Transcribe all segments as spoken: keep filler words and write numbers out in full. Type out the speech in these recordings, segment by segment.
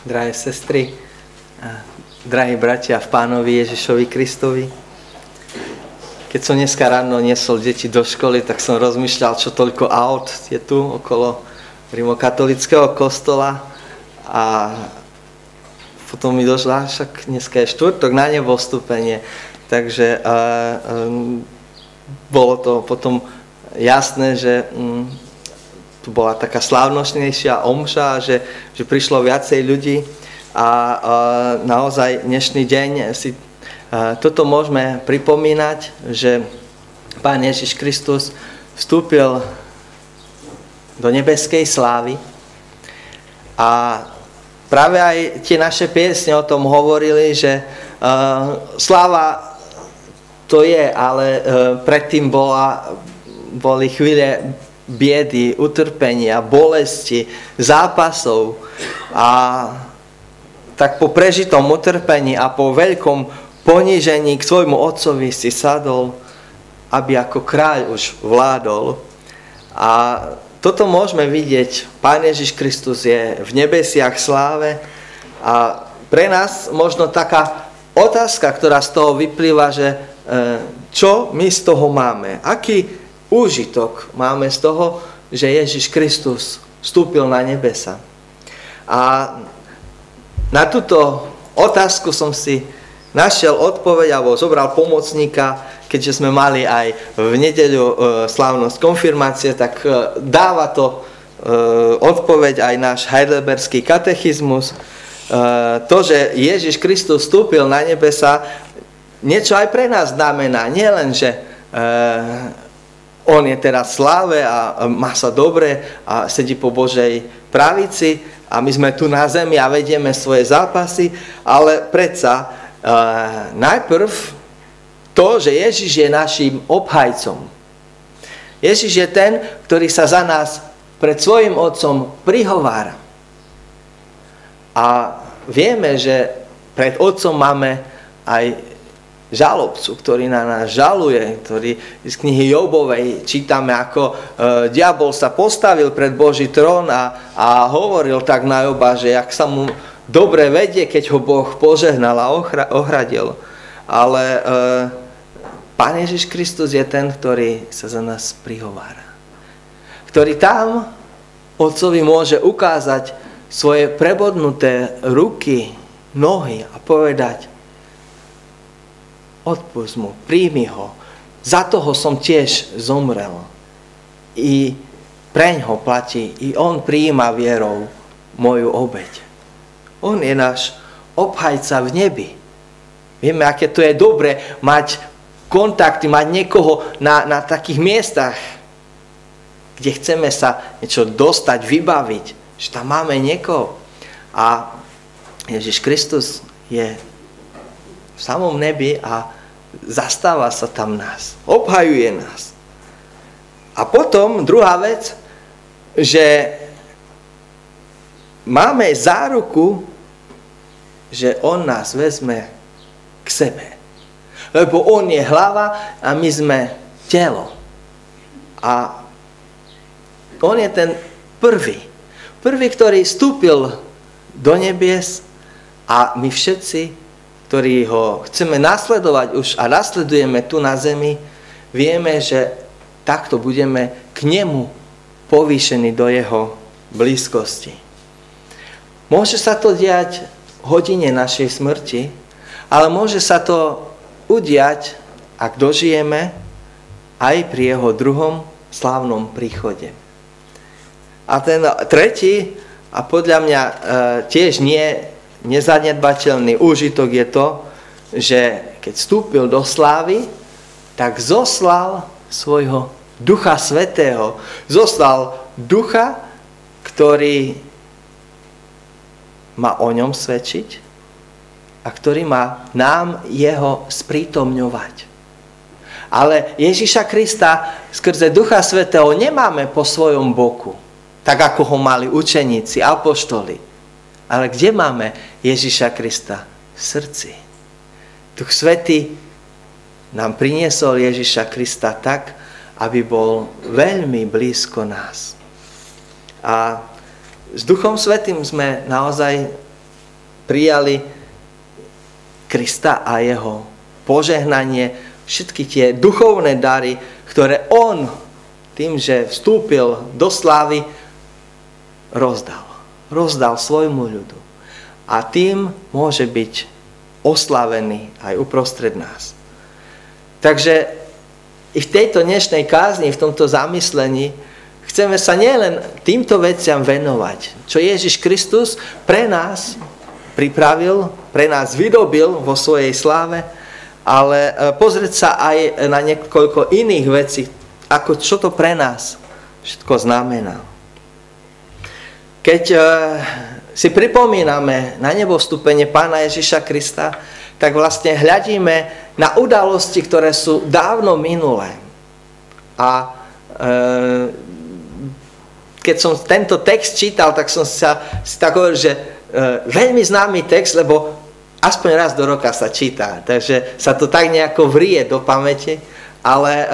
drahé sestry, drahí bratia v Pánovi Ježišovi Kristovi. Keď som dneska ráno niesol deti do školy, tak som rozmýšľal, čo toľko aut je tu okolo rimokatolického kostola a potom mi došla, však dneska je štvrtok na nebostúpenie, takže uh, um, bolo to potom jasné, že um, tu bola taká slávnostnejšia omša, že, že prišlo viacej ľudí a uh, naozaj dnešný deň si uh, toto môžeme pripomínať, že Pán Ježiš Kristus vstúpil do nebeskej slávy a práve aj tie naše piesne o tom hovorili, že uh, sláva to je, ale uh, predtým bola, boli chvíle biedy, utrpenia, bolesti, zápasov a tak po prežitom utrpení a po veľkom ponížení k svojmu otcovi si sadol, aby ako kráľ už vládol. A toto môžeme vidieť. Pán Ježiš Kristus je v nebesiach sláve a pre nás možno taká otázka, ktorá z toho vyplýva, že čo my z toho máme? Aký úžitok máme z toho, že Ježiš Kristus vstúpil na nebesa? A na túto otázku som si našiel odpoveď alebo zobral pomocníka, keďže sme mali aj v nedeľu e, slávnosť konfirmácie, tak e, dáva to e, odpoveď aj náš heidelberský katechizmus. E, to, že Ježiš Kristus vstúpil na nebesa, niečo aj pre nás znamená. Nie len, že e, on je teraz v sláve a má sa dobre a sedí po Božej pravici a my sme tu na zemi a vedieme svoje zápasy, ale predsa uh, najprv to, že Ježiš je našim obhajcom. Ježiš je ten, ktorý sa za nás pred svojim otcom prihovára. A vieme, že pred otcom máme aj žalobcu, ktorý na nás žaluje, ktorý z knihy Jobovej čítame, ako e, diabol sa postavil pred Boží trón a, a hovoril tak na Joba, že jak sa mu dobre vedie, keď ho Boh požehnal a ochra, ohradil. Ale e, Pán Ježiš Kristus je ten, ktorý sa za nás prihovára. Ktorý tam Otcovi môže ukázať svoje prebodnuté ruky, nohy a povedať: odpusť mu, príjmi ho. Za toho som tiež zomrel. I preň ho platí, i on prijíma vierou moju obeť. On je náš obhajca v nebi. Vieme, aké to je dobre mať kontakty, mať niekoho na, na takých miestach, kde chceme sa niečo dostať, vybaviť, že tam máme niekoho. A Ježiš Kristus je v samom nebi a zastáva sa tam nás. Obhajuje nás. A potom druhá vec, že máme záruku, že on nás vezme k sebe. Lebo on je hlava a my sme telo. A on je ten prvý. Prvý, ktorý vstúpil do nebies a my všetci, ktorí ho chceme nasledovať už a nasledujeme tu na zemi, vieme, že takto budeme k nemu povýšení do jeho blízkosti. Môže sa to diať v hodine našej smrti, ale môže sa to udiať, ak dožijeme, aj pri jeho druhom slávnom príchode. A ten tretí, a podľa mňa e, tiež nie nezanedbateľný úžitok je to, že keď vstúpil do slávy, tak zoslal svojho Ducha Svätého. Zoslal Ducha, ktorý má o ňom svedčiť a ktorý má nám jeho sprítomňovať. Ale Ježiša Krista skrze Ducha Svätého nemáme po svojom boku, tak ako ho mali učeníci, apoštoli. Ale kde máme Ježiša Krista? V srdci. Duch Svätý nám priniesol Ježiša Krista tak, aby bol veľmi blízko nás. A s Duchom Svätým sme naozaj prijali Krista a jeho požehnanie, všetky tie duchovné dary, ktoré on tým, že vstúpil do slávy, rozdal. Rozdal svojmu ľudu. A tým môže byť oslavený aj uprostred nás. Takže i v tejto dnešnej kázni, v tomto zamyslení, chceme sa nielen týmto veciam venovať, čo Ježiš Kristus pre nás pripravil, pre nás vydobil vo svojej sláve, ale pozrieť sa aj na niekoľko iných vecí, ako čo to pre nás všetko znamená. Keď si pripomíname na nebovstúpenie Pána Ježiša Krista, tak vlastne hľadíme na udalosti, ktoré sú dávno minulé. A e, keď som tento text čítal, tak som sa si tak hovoril, že e, veľmi známy text, lebo aspoň raz do roka sa číta, takže sa to tak nejako vrie do pamäti, ale e,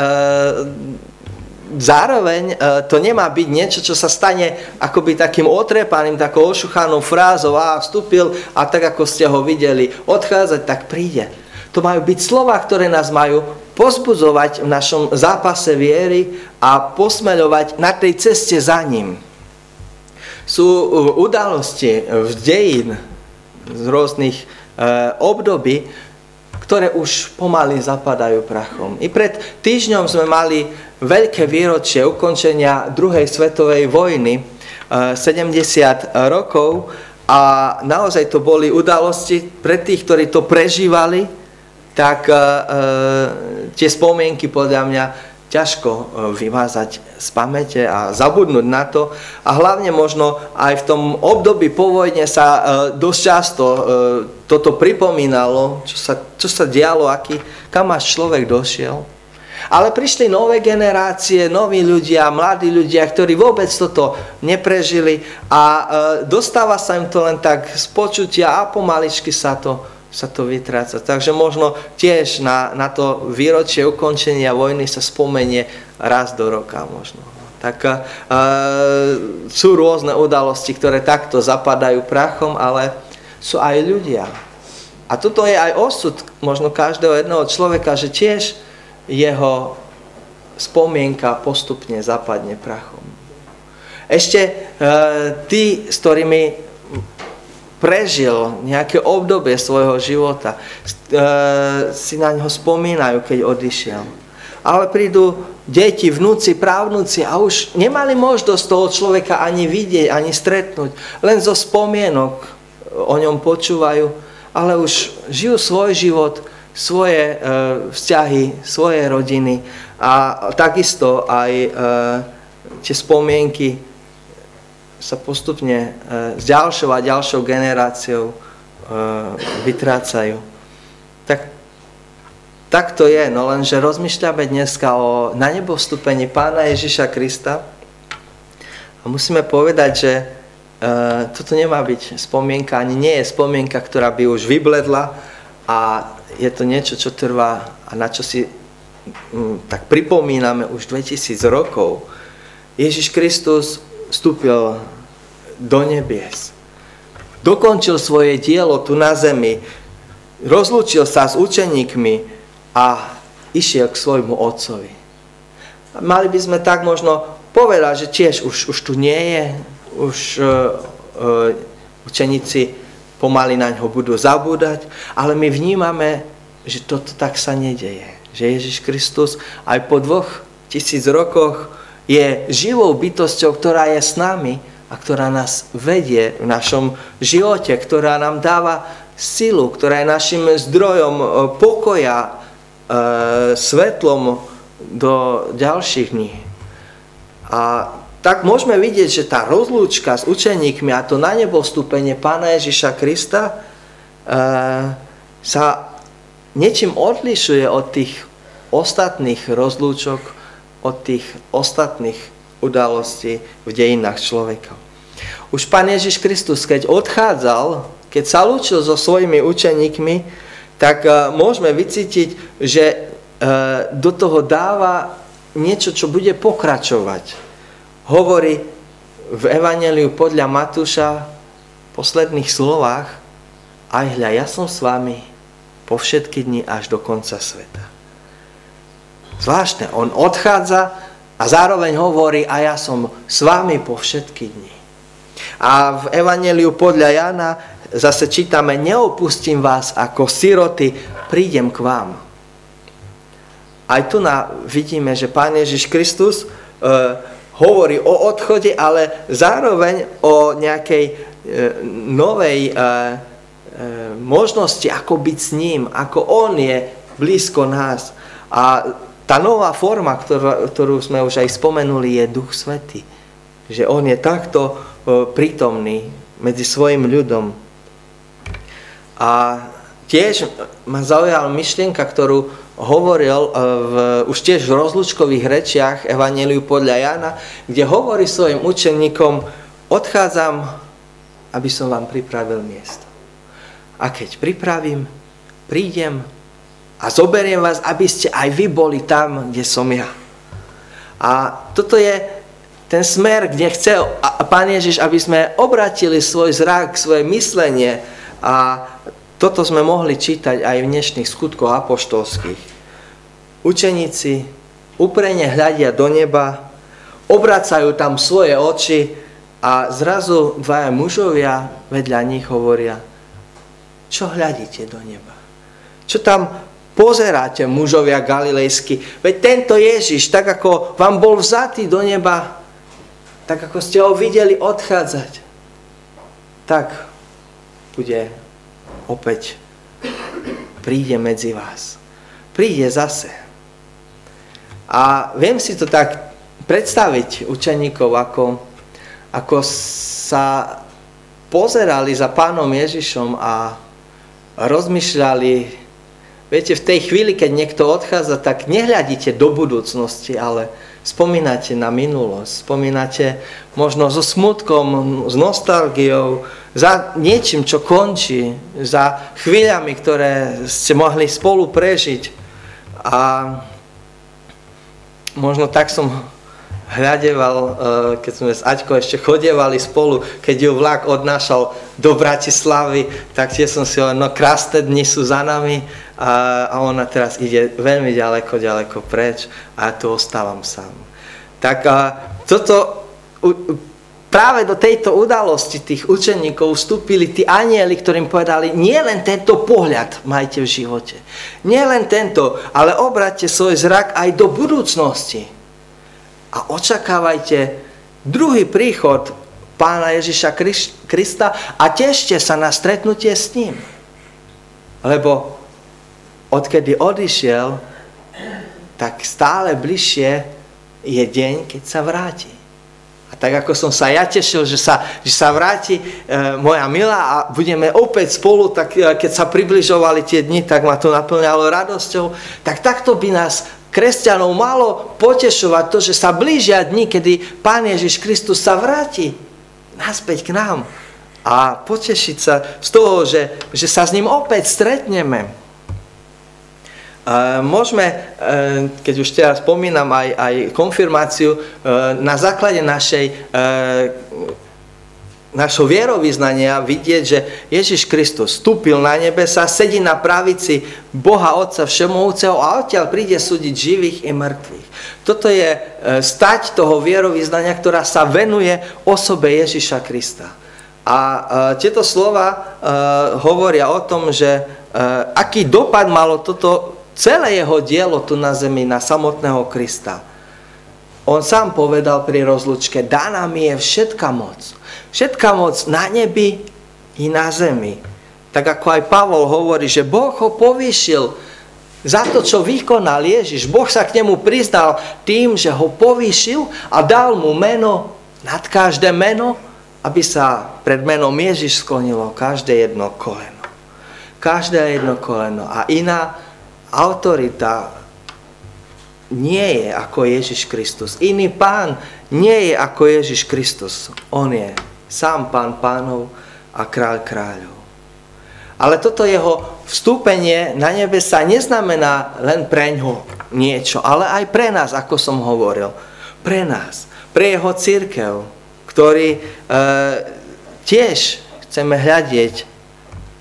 zároveň to nemá byť niečo, čo sa stane akoby takým otrepaným, takou ošuchanou frázou, a vstúpil a tak, ako ste ho videli odchádzať, tak príde. To majú byť slova, ktoré nás majú pozbudzovať v našom zápase viery a posmeľovať na tej ceste za ním. Sú udalosti z dejín, z rôznych období, ktoré už pomaly zapadajú prachom. I pred týždňom sme mali veľké výročie ukončenia druhej svetovej vojny, sedemdesiat rokov, a naozaj to boli udalosti pre tých, ktorí to prežívali, tak e, tie spomienky podľa mňa ťažko vymazať z pamäte a zabudnúť na to. A hlavne možno aj v tom období po vojne sa e, dosť často e, toto pripomínalo, čo sa, čo sa dialo, aký, kam až človek došiel. Ale prišli nové generácie, noví ľudia, mladí ľudia, ktorí vôbec toto neprežili, a e, dostáva sa im to len tak z počutia a pomaličky sa to, sa to vytráca. Takže možno tiež na, na to výročie ukončenia vojny sa spomenie raz do roka možno. Tak e, sú rôzne udalosti, ktoré takto zapadajú prachom, ale sú aj ľudia. A toto je aj osud možno každého jedného človeka, že tiež jeho spomienka postupne zapadne prachom. Ešte e, tí, s ktorými prežil nejaké obdobie svojho života, e, si na ňo spomínajú, keď odišiel. Ale prídu deti, vnúci, právnuci a už nemali možnosť toho človeka ani vidieť, ani stretnúť. Len zo spomienok o ňom počúvajú, ale už žijú svoj život, svoje e, vzťahy, svoje rodiny, a takisto aj e, tie spomienky sa postupne e, s ďalšou a ďalšou generáciou e, vytrácajú. Tak, tak to je, no lenže rozmýšľame dneska o na nebo vstúpení Pána Ježiša Krista a musíme povedať, že e, toto nemá byť spomienka, ani nie je spomienka, ktorá by už vybledla, a je to niečo, čo trvá a na čo si mm, tak pripomíname už dvetisíc rokov. Ježiš Kristus vstúpil do nebies. Dokončil svoje dielo tu na zemi. Rozlúčil sa s učeníkmi a išiel k svojmu otcovi. Mali by sme tak možno povedať, že tiež už, už tu nie je. Už uh, uh, učeníci pomaly na ňo budú zabúdať, ale my vnímame, že toto tak sa nedeje. Že Ježiš Kristus aj po dvoch tisíc rokoch je živou bytosťou, ktorá je s nami a ktorá nás vedie v našom živote, ktorá nám dáva silu, ktorá je našim zdrojom pokoja, svetlom do ďalších dní. A tak môžeme vidieť, že tá rozlúčka s učeníkmi a to na nebo vstúpenie Pána Ježiša Krista e, sa niečím odlišuje od tých ostatných rozlúčok, od tých ostatných udalostí v dejinách človeka. Už Pán Ježiš Kristus, keď odchádzal, keď sa lúčil so svojimi učeníkmi, tak e, môžeme vycítiť, že e, do toho dáva niečo, čo bude pokračovať. Hovorí v Evanjeliu podľa Matúša v posledných slovách, aj hľa, ja som s vami po všetky dni až do konca sveta. Zvláštne, on odchádza a zároveň hovorí, a ja som s vami po všetky dni. A v Evanjeliu podľa Jána zase čítame, neopustím vás ako siroty, prídem k vám. Aj tu na, vidíme, že Pán Ježiš Kristus e, hovorí o odchode, ale zároveň o nejakej e, novej e, e, možnosti, ako byť s ním, ako on je blízko nás. A tá nová forma, ktorú, ktorú sme už aj spomenuli, je Duch Svätý. Že on je takto e, prítomný medzi svojim ľudom. A tiež ma zaujala myšlienka, ktorú hovoril v, už tiež v rozlúčkových rečiach Evanjeliu podľa Jána, kde hovorí svojim učeníkom, odchádzam, aby som vám pripravil miesto. A keď pripravím, prídem a zoberiem vás, aby ste aj vy boli tam, kde som ja. A toto je ten smer, kde chce Pán Ježiš, aby sme obratili svoj zrak, svoje myslenie. A toto sme mohli čítať aj v dnešných skutkoch apoštolských. Učeníci úprene hľadia do neba, obracajú tam svoje oči a zrazu dvaja mužovia vedľa nich hovoria, čo hľadíte do neba? Čo tam pozeráte, mužovia galilejskí? Veď tento Ježiš, tak ako vám bol vzatý do neba, tak ako ste ho videli odchádzať, tak bude opäť, príde medzi vás. Príde zase. A viem si to tak predstaviť učeníkov, ako, ako sa pozerali za Pánom Ježišom a rozmýšľali. Viete, v tej chvíli, keď niekto odchádza, tak nehľadíte do budúcnosti, ale spomínate na minulosť. Spomínate možno so smutkom, s nostalgiou, za niečím, čo končí, za chvíľami, ktoré ste mohli spolu prežiť. A možno tak som hľadeval, keď sme s Aťkou ešte chodievali spolu, keď ju vlak odnášal do Bratislavy, tak tiež som si hovoril, no krásne dni sú za nami a ona teraz ide veľmi ďaleko, ďaleko preč a ja tu ostávam sám. Tak toto, práve do tejto udalosti tých učeníkov vstúpili tí anjeli, ktorým povedali, nie len tento pohľad majte v živote, nie len tento, ale obráťte svoj zrak aj do budúcnosti. A očakávajte druhý príchod Pána Ježiša Krista a tešte sa na stretnutie s ním. Lebo odkedy odišiel, tak stále bližšie je deň, keď sa vráti. A tak ako som sa ja tešil, že sa, že sa vráti e, moja milá a budeme opäť spolu, tak e, keď sa približovali tie dni, tak ma to naplňalo radosťou. Tak takto by nás kresťanov malo potešovať to, že sa blížia dni, kedy Pán Ježiš Kristus sa vráti naspäť k nám. A potešiť sa z toho, že, že sa s ním opäť stretneme. E, môžeme, e, keď už teraz spomínam aj, aj konfirmáciu, e, na základe našej e, našho vierovyznania vidieť, že Ježiš Kristus vstúpil na nebesa, sedí na pravici Boha Otca Všemohúceho a odtiaľ príde súdiť živých i mŕtvych. Toto je stať toho vierovyznania, ktorá sa venuje osobe Ježiša Krista. A tieto slova hovoria o tom, že aký dopad malo toto celé jeho dielo tu na zemi na samotného Krista. On sám povedal pri rozlučke, daná mi je všetka moc. Všetka moc na nebi i na zemi. Tak ako aj Pavol hovorí, že Boh ho povýšil za to, čo vykonal Ježiš. Boh sa k nemu priznal tým, že ho povýšil a dal mu meno nad každé meno, aby sa pred menom Ježiš sklonilo každé jedno koleno. Každé jedno koleno. A iná autorita nie je ako Ježiš Kristus. Iný pán nie je ako Ježiš Kristus. On je sám Pán pánov a kráľ kráľov. Ale toto jeho vstúpenie na nebesa neznamená len preňho niečo, ale aj pre nás, ako som hovoril. Pre nás, pre jeho cirkev, ktorý e, tiež chceme hľadieť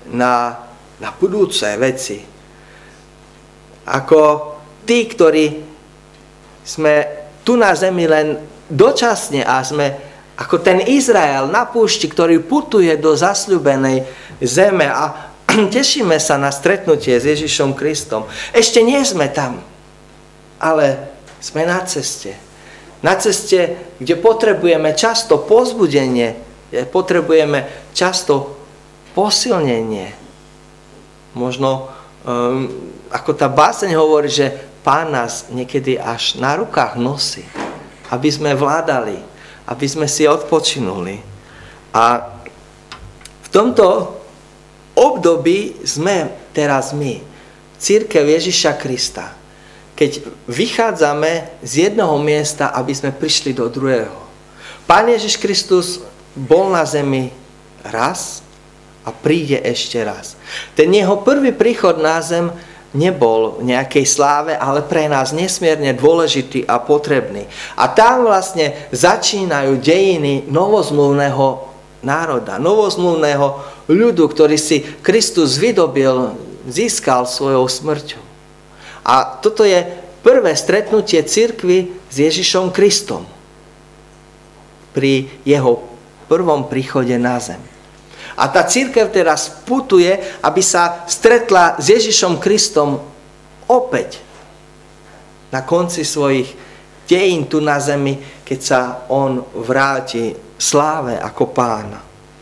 na, na budúce veci. Ako tí, ktorí sme tu na zemi len dočasne a sme ako ten Izrael na púšti, ktorý putuje do zasľúbenej zeme a tešíme sa na stretnutie s Ježišom Kristom. Ešte nie sme tam, ale sme na ceste. Na ceste, kde potrebujeme často povzbudenie, kde potrebujeme často posilnenie. Možno, um, ako tá báseň hovorí, že Pán nás niekedy až na rukách nosí, aby sme vládali, aby sme si odpočinuli. A v tomto období sme teraz my, cirkev Ježiša Krista, keď vychádzame z jednoho miesta, aby sme prišli do druhého. Pán Ježiš Kristus bol na zemi raz a príde ešte raz. Ten jeho prvý príchod na zem nebol v nejakej sláve, ale pre nás nesmierne dôležitý a potrebný. A tam vlastne začínajú dejiny novozmluvného národa, novozmluvného ľudu, ktorý si Kristus vydobil, získal svojou smrťou. A toto je prvé stretnutie cirkvi s Ježišom Kristom pri jeho prvom príchode na zem. A tá cirkev teraz putuje, aby sa stretla s Ježišom Kristom opäť na konci svojich dejín tu na zemi, keď sa on vráti v sláve ako Pán.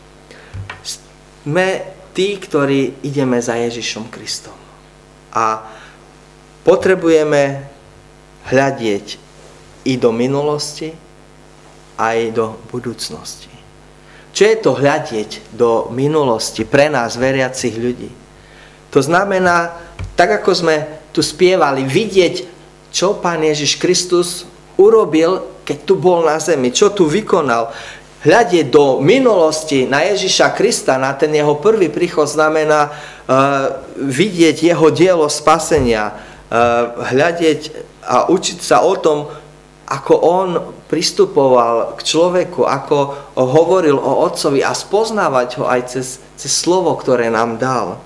Sme tí, ktorí ideme za Ježišom Kristom. A potrebujeme hľadieť i do minulosti, aj do budúcnosti. Čo je to hľadieť do minulosti pre nás, veriacich ľudí? To znamená, tak ako sme tu spievali, vidieť, čo Pán Ježiš Kristus urobil, keď tu bol na zemi, čo tu vykonal. Hľadieť do minulosti na Ježiša Krista, na ten jeho prvý príchod, znamená uh, vidieť jeho dielo spasenia, hľadieť a učiť sa o tom, ako on pristupoval k človeku, ako hovoril o Otcovi a spoznávať ho aj cez, cez slovo, ktoré nám dal.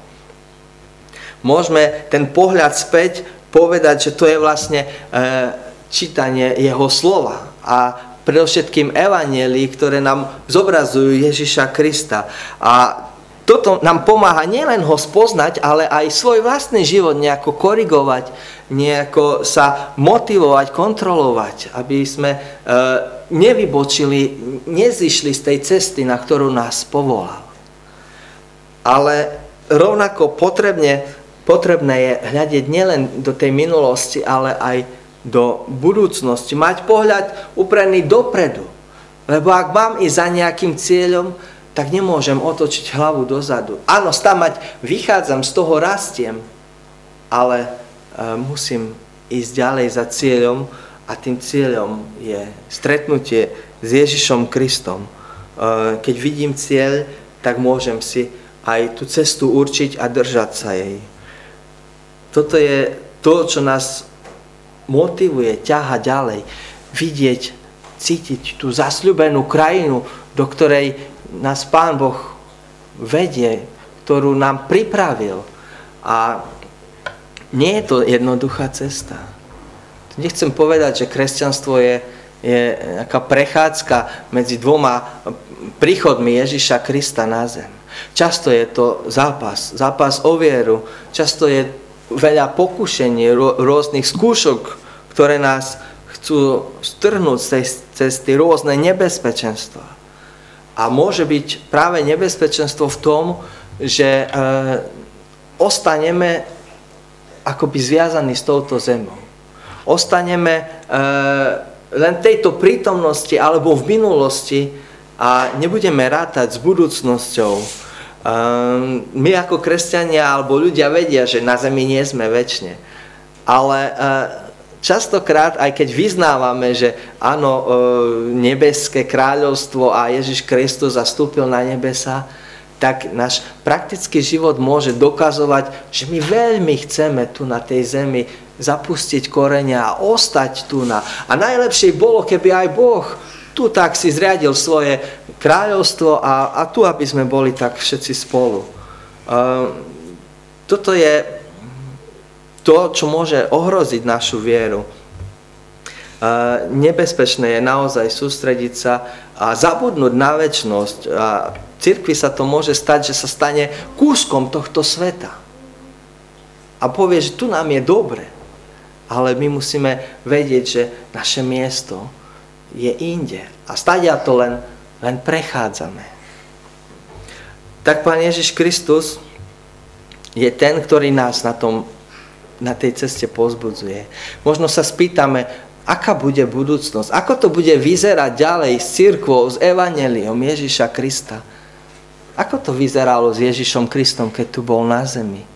Môžeme ten pohľad späť povedať, že to je vlastne e, čítanie jeho slova a predovšetkým evanjelií, ktoré nám zobrazujú Ježiša Krista. A toto nám pomáha nielen ho spoznať, ale aj svoj vlastný život nejako korigovať, nejako sa motivovať, kontrolovať, aby sme e, nevybočili, nezišli z tej cesty, na ktorú nás povolal. Ale rovnako potrebne, potrebné je hľadiť nielen do tej minulosti, ale aj do budúcnosti. Mať pohľad uprený dopredu. Lebo ak mám ísť za nejakým cieľom, tak nemôžem otočiť hlavu dozadu. Áno, stamať vychádzam, z toho rastiem, ale e, musím ísť ďalej za cieľom a tým cieľom je stretnutie s Ježišom Kristom. E, keď vidím cieľ, tak môžem si aj tú cestu určiť a držať sa jej. Toto je to, čo nás motivuje, ťaha ďalej. Vidieť, cítiť tú zasľúbenú krajinu, do ktorej nás Pán Boh vedie, ktorú nám pripravil. A nie je to jednoduchá cesta. Nechcem povedať, že kresťanstvo je, je nejaká prechádzka medzi dvoma príchodmi Ježiša Krista na zem. Často je to zápas, zápas o vieru, často je veľa pokušení, rôznych skúšok, ktoré nás chcú strhnúť z tej cesty, rôzne nebezpečenstva. A môže byť práve nebezpečenstvo v tom, že e, ostaneme akoby zviazaní s touto zemou. Ostaneme e, len tejto prítomnosti alebo v minulosti a nebudeme rátať s budúcnosťou. E, my ako kresťania alebo ľudia vedia, že na zemi nie sme večne. Ale e, častokrát, aj keď vyznávame, že áno, nebeské kráľovstvo a Ježiš Kristus zastúpil na nebesa, tak náš praktický život môže dokazovať, že my veľmi chceme tu na tej zemi zapustiť koreňa a ostať tu na. A najlepšie bolo, keby aj Boh tu tak si zriadil svoje kráľovstvo a, a tu, aby sme boli tak všetci spolu. Toto je to, čo môže ohroziť našu vieru. Nebezpečné je naozaj sústrediť sa a zabudnúť na večnosť. A cirkvi sa to môže stať, že sa stane kúskom tohto sveta. A povie, že tu nám je dobre. Ale my musíme vedieť, že naše miesto je inde. A stadia to len, len prechádzame. Tak Pán Ježiš Kristus je ten, ktorý nás na, tom, na tej ceste povzbudzuje. Možno sa spýtame, aká bude budúcnosť, ako to bude vyzerať ďalej s cirkvou, s evanjeliom Ježiša Krista. Ako to vyzeralo s Ježišom Kristom, keď tu bol na zemi?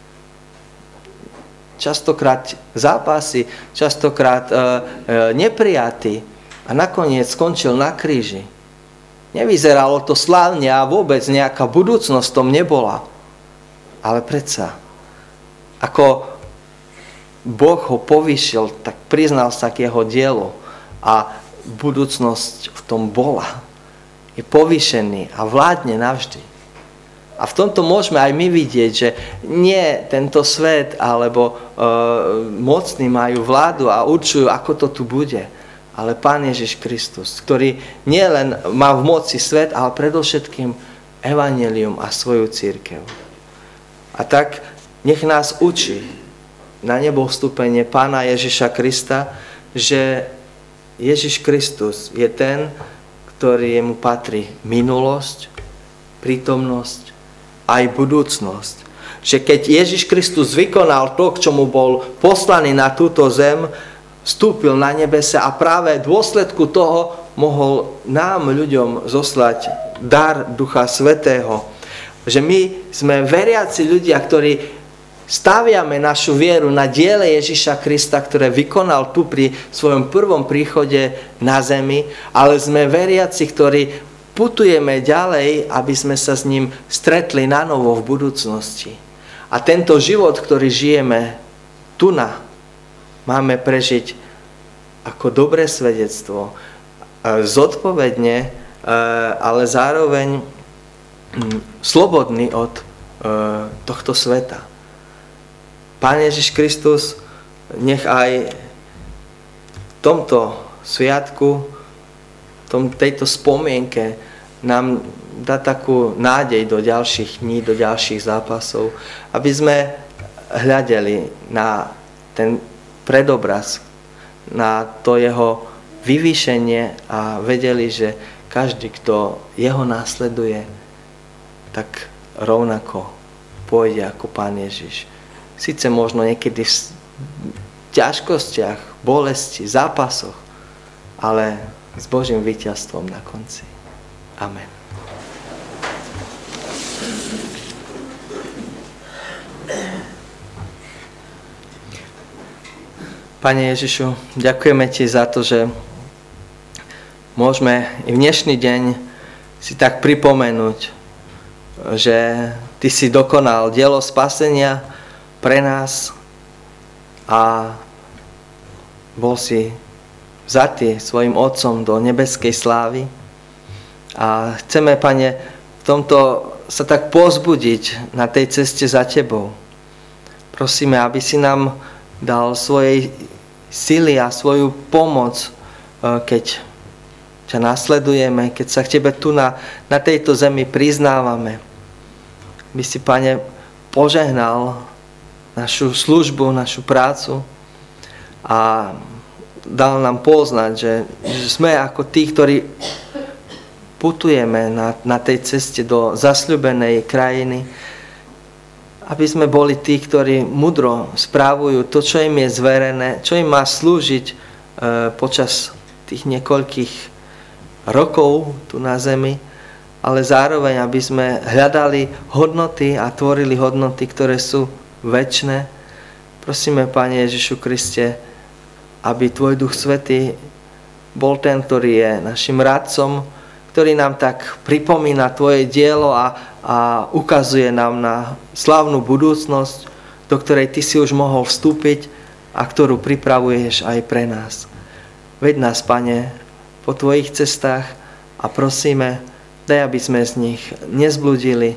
Častokrát zápasy, častokrát e, e, neprijatý a nakoniec skončil na kríži. Nevyzeralo to slávne a vôbec nejaká budúcnosť tom nebola. Ale predsa, ako Boh ho povýšil, tak priznal sa k jeho dielu a budúcnosť v tom bola. Je povýšený a vládne navždy. A v tomto môžeme aj my vidieť, že nie tento svet alebo e, mocní majú vládu a určujú, ako to tu bude. Ale Pán Ježiš Kristus, ktorý nie len má v moci svet, ale predovšetkým evanjelium a svoju cirkev. A tak nech nás učí na nebo vstúpenie Pána Ježiša Krista, že Ježiš Kristus je ten, ktorý mu patrí minulosť, prítomnosť, aj budúcnosť. Že keď Ježiš Kristus vykonal to, k čomu bol poslaný na túto zem, vstúpil na nebese a práve v dôsledku toho mohol nám, ľuďom, zoslať dar Ducha Svätého. Že my sme veriaci ľudia, ktorí staviame našu vieru na diele Ježiša Krista, ktoré vykonal tu pri svojom prvom príchode na zemi, ale sme veriaci, ktorí putujeme ďalej, aby sme sa s ním stretli na novo v budúcnosti. A tento život, ktorý žijeme tu na, máme prežiť ako dobré svedectvo, zodpovedne, ale zároveň slobodný od tohto sveta. Pán Ježiš Kristus nech aj v tomto sviatku, tom, tejto spomienke nám dá takú nádej do ďalších dní, do ďalších zápasov, aby sme hľadeli na ten predobraz, na to jeho vyvýšenie a vedeli, že každý, kto jeho následuje, tak rovnako pôjde ako Pán Ježiš. Sice možno niekedy v ťažkostiach, bolesti, zápasoch, ale s Božím víťazstvom na konci. Amen. Pane Ježišu, ďakujeme Ti za to, že môžeme i v dnešný deň si tak pripomenúť, že Ty si dokonal dielo spasenia pre nás a bol si vzatý svojim Otcom do nebeskej slávy. A chceme, Pane, v tomto sa tak povzbudiť na tej ceste za Tebou. Prosíme, aby si nám dal svojej sily a svoju pomoc, keď ťa nasledujeme, keď sa k Tebe tu na, na tejto zemi priznávame. By si, Pane, požehnal našu službu, našu prácu a dal nám poznať, že, že sme ako tí, ktorí putujeme na, na tej ceste do zasľúbenej krajiny, aby sme boli tí, ktorí mudro správujú to, čo im je zverené, čo im má slúžiť e, počas tých niekoľkých rokov tu na zemi, ale zároveň, aby sme hľadali hodnoty a tvorili hodnoty, ktoré sú večné. Prosíme, Pane Ježišu Kriste, aby Tvoj Duch Svätý bol ten, ktorý je našim radcom, ktorý nám tak pripomína Tvoje dielo a, a ukazuje nám na slávnu budúcnosť, do ktorej Ty si už mohol vstúpiť a ktorú pripravuješ aj pre nás. Veď nás, Pane, po Tvojich cestách a prosíme, daj, aby sme z nich nezbludili,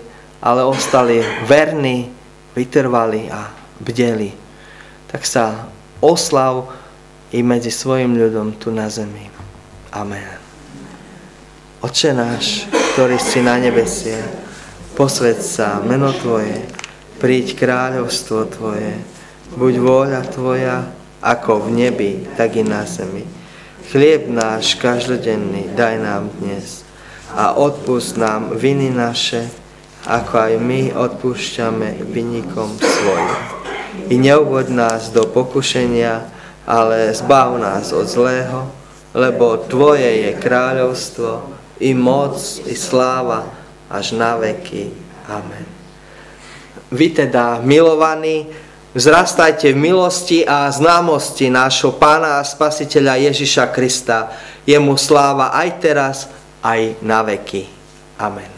ale ostali verní, vytrvali a bdeli. Tak sa oslav i medzi svojim ľudom tu na zemi. Amen. Otče náš, ktorý si na nebesie, posväť sa meno Tvoje, príď kráľovstvo Tvoje, buď vôľa Tvoja, ako v nebi, tak i na zemi. Chlieb náš každodenný daj nám dnes a odpusť nám viny naše, ako aj my odpúšťame vinníkom svojim. I neuvoď nás do pokušenia, ale zbav nás od zlého, lebo Tvoje je kráľovstvo, i moc, i sláva, až na veky. Amen. Vy teda, milovaní, vzrastajte v milosti a známosti nášho Pána a Spasiteľa Ježiša Krista. Jemu sláva aj teraz, aj na veky. Amen.